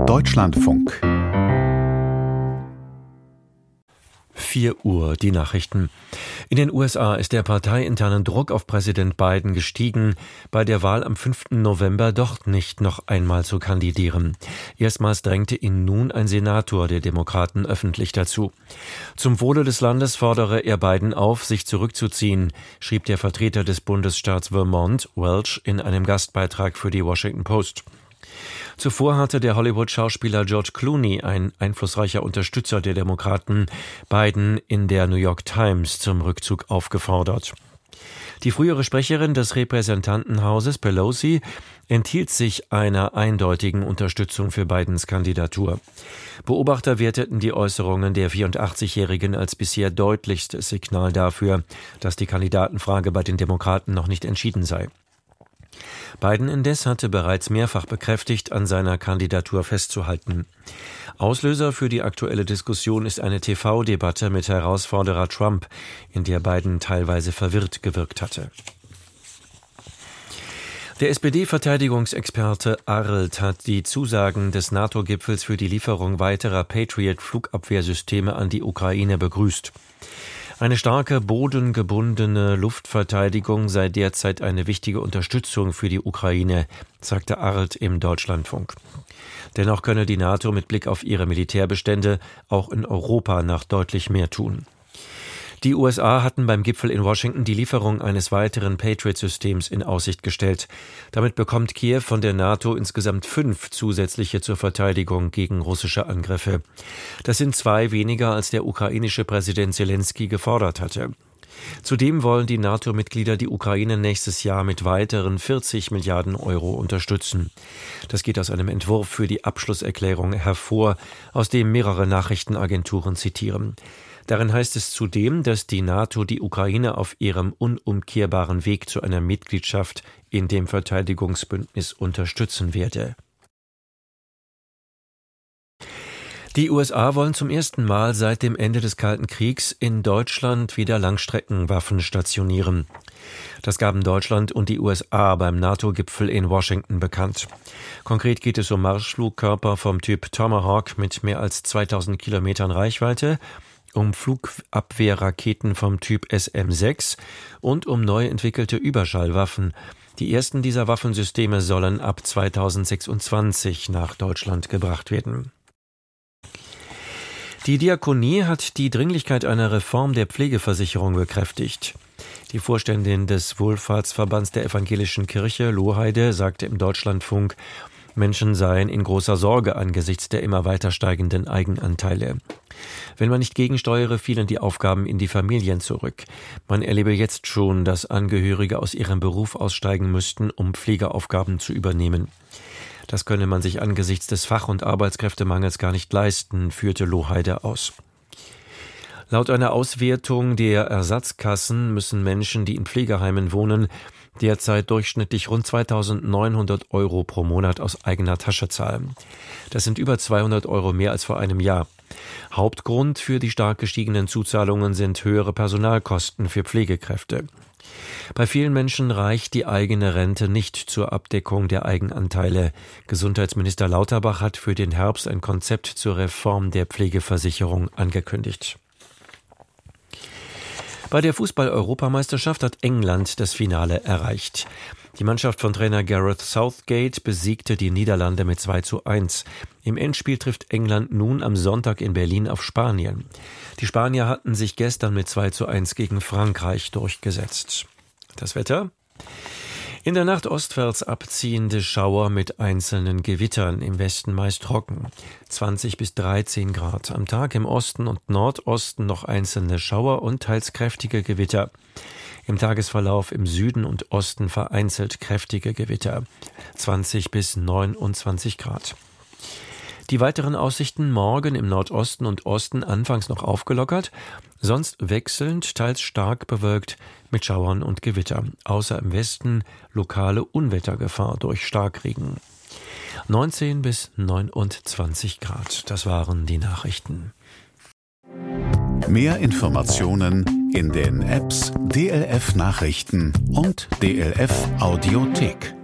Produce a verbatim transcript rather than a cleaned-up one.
Deutschlandfunk. vier Uhr, die Nachrichten. In den U S A ist der parteiinterne Druck auf Präsident Biden gestiegen, bei der Wahl am fünften November doch nicht noch einmal zu kandidieren. Erstmals drängte ihn nun ein Senator der Demokraten öffentlich dazu. Zum Wohle des Landes fordere er Biden auf, sich zurückzuziehen, schrieb der Vertreter des Bundesstaats Vermont, Welch, in einem Gastbeitrag für die Washington Post. Zuvor hatte der Hollywood-Schauspieler George Clooney, ein einflussreicher Unterstützer der Demokraten, Biden in der New York Times zum Rückzug aufgefordert. Die frühere Sprecherin des Repräsentantenhauses, Pelosi, enthielt sich einer eindeutigen Unterstützung für Bidens Kandidatur. Beobachter werteten die Äußerungen der vierundachtzigjährigen als bisher deutlichstes Signal dafür, dass die Kandidatenfrage bei den Demokraten noch nicht entschieden sei. Biden indes hatte bereits mehrfach bekräftigt, an seiner Kandidatur festzuhalten. Auslöser für die aktuelle Diskussion ist eine T V-Debatte mit Herausforderer Trump, in der Biden teilweise verwirrt gewirkt hatte. Der S P D-Verteidigungsexperte Arlt hat die Zusagen des NATO-Gipfels für die Lieferung weiterer Patriot-Flugabwehrsysteme an die Ukraine begrüßt. Eine starke bodengebundene Luftverteidigung sei derzeit eine wichtige Unterstützung für die Ukraine, sagte Arlt im Deutschlandfunk. Dennoch könne die NATO mit Blick auf ihre Militärbestände auch in Europa noch deutlich mehr tun. Die U S A hatten beim Gipfel in Washington die Lieferung eines weiteren Patriot-Systems in Aussicht gestellt. Damit bekommt Kiew von der NATO insgesamt fünf zusätzliche zur Verteidigung gegen russische Angriffe. Das sind zwei weniger, als der ukrainische Präsident Zelensky gefordert hatte. Zudem wollen die NATO-Mitglieder die Ukraine nächstes Jahr mit weiteren vierzig Milliarden Euro unterstützen. Das geht aus einem Entwurf für die Abschlusserklärung hervor, aus dem mehrere Nachrichtenagenturen zitieren. Darin heißt es zudem, dass die NATO die Ukraine auf ihrem unumkehrbaren Weg zu einer Mitgliedschaft in dem Verteidigungsbündnis unterstützen werde. Die U S A wollen zum ersten Mal seit dem Ende des Kalten Kriegs in Deutschland wieder Langstreckenwaffen stationieren. Das gaben Deutschland und die U S A beim NATO-Gipfel in Washington bekannt. Konkret geht es um Marschflugkörper vom Typ Tomahawk mit mehr als zweitausend Kilometern Reichweite, um Flugabwehrraketen vom Typ S M sechs und um neu entwickelte Überschallwaffen. Die ersten dieser Waffensysteme sollen ab zweitausendsechsundzwanzig nach Deutschland gebracht werden. Die Diakonie hat die Dringlichkeit einer Reform der Pflegeversicherung bekräftigt. Die Vorständin des Wohlfahrtsverbands der Evangelischen Kirche, Lohheide, sagte im Deutschlandfunk, Menschen seien in großer Sorge angesichts der immer weiter steigenden Eigenanteile. Wenn man nicht gegensteuere, fielen die Aufgaben in die Familien zurück. Man erlebe jetzt schon, dass Angehörige aus ihrem Beruf aussteigen müssten, um Pflegeaufgaben zu übernehmen. Das könne man sich angesichts des Fach- und Arbeitskräftemangels gar nicht leisten, führte Lohheide aus. Laut einer Auswertung der Ersatzkassen müssen Menschen, die in Pflegeheimen wohnen, derzeit durchschnittlich rund zweitausendneunhundert Euro pro Monat aus eigener Tasche zahlen. Das sind über zweihundert Euro mehr als vor einem Jahr. Hauptgrund für die stark gestiegenen Zuzahlungen sind höhere Personalkosten für Pflegekräfte. Bei vielen Menschen reicht die eigene Rente nicht zur Abdeckung der Eigenanteile. Gesundheitsminister Lauterbach hat für den Herbst ein Konzept zur Reform der Pflegeversicherung angekündigt. Bei der Fußball-Europameisterschaft hat England das Finale erreicht. Die Mannschaft von Trainer Gareth Southgate besiegte die Niederlande mit zwei zu eins. Im Endspiel trifft England nun am Sonntag in Berlin auf Spanien. Die Spanier hatten sich gestern mit zwei zu eins gegen Frankreich durchgesetzt. Das Wetter? In der Nacht ostwärts abziehende Schauer mit einzelnen Gewittern, im Westen meist trocken. zwanzig bis dreizehn Grad. Am Tag im Osten und Nordosten noch einzelne Schauer und teils kräftige Gewitter. Im Tagesverlauf im Süden und Osten vereinzelt kräftige Gewitter. zwanzig bis neunundzwanzig Grad. Die weiteren Aussichten morgen im Nordosten und Osten anfangs noch aufgelockert, sonst wechselnd, teils stark bewölkt mit Schauern und Gewitter. Außer im Westen lokale Unwettergefahr durch Starkregen. neunzehn bis neunundzwanzig Grad. Das waren die Nachrichten. Mehr Informationen in den Apps D L F Nachrichten und D L F Audiothek.